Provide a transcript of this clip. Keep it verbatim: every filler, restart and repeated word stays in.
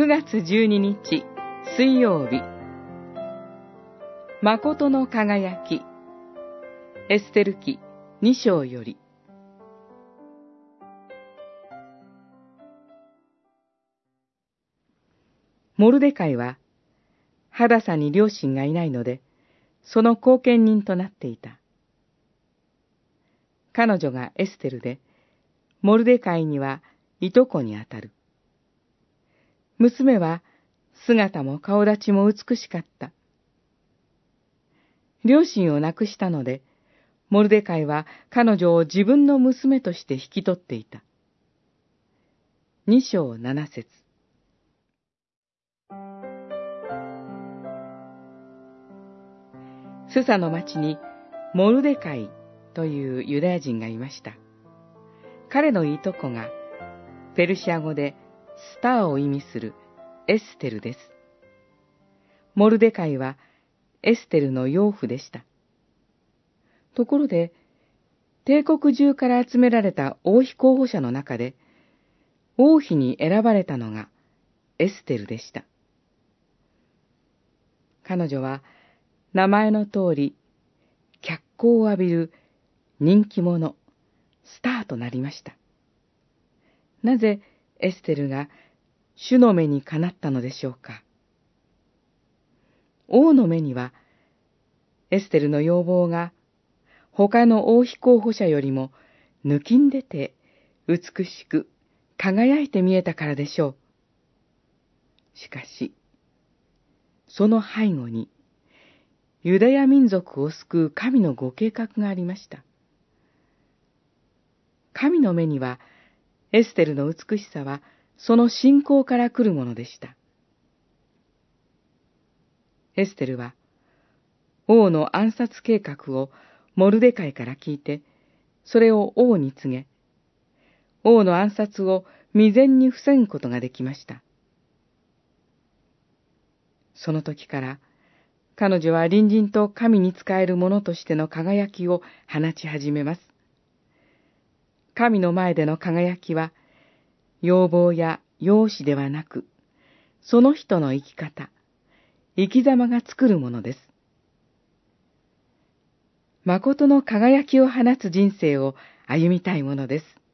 くがつじゅうににち水曜日、誠の輝き、エステル記に章より。モルデカイはハダサに両親がいないので、その後見人となっていた。彼女がエステルで、モルデカイにはいとこにあたる。娘は姿も顔立ちも美しかった。両親を亡くしたので、モルデカイは彼女を自分の娘として引き取っていた。に章なな節。スサの町にモルデカイというユダヤ人がいました。彼のいとこがペルシア語でスターを意味するエステルです。モルデカイはエステルの養父でした。ところで、帝国中から集められた王妃候補者の中で、王妃に選ばれたのがエステルでした。彼女は名前の通り、脚光を浴びる人気者、スターとなりました。なぜエステルが主の目にかなったのでしょうか。王の目には、エステルの容貌が他の王妃候補者よりも抜きんでて美しく輝いて見えたからでしょう。しかし、その背後に、ユダヤ民族を救う神のご計画がありました。神の目には、エステルの美しさは、その信仰から来るものでした。エステルは、王の暗殺計画をモルデカイから聞いて、それを王に告げ、王の暗殺を未然に防ぐことができました。その時から、彼女は隣人と神に仕える者としての輝きを放ち始めます。神の前での輝きは、容貌や容姿ではなく、その人の生き方、生き様が作るものです。誠の輝きを放つ人生を歩みたいものです。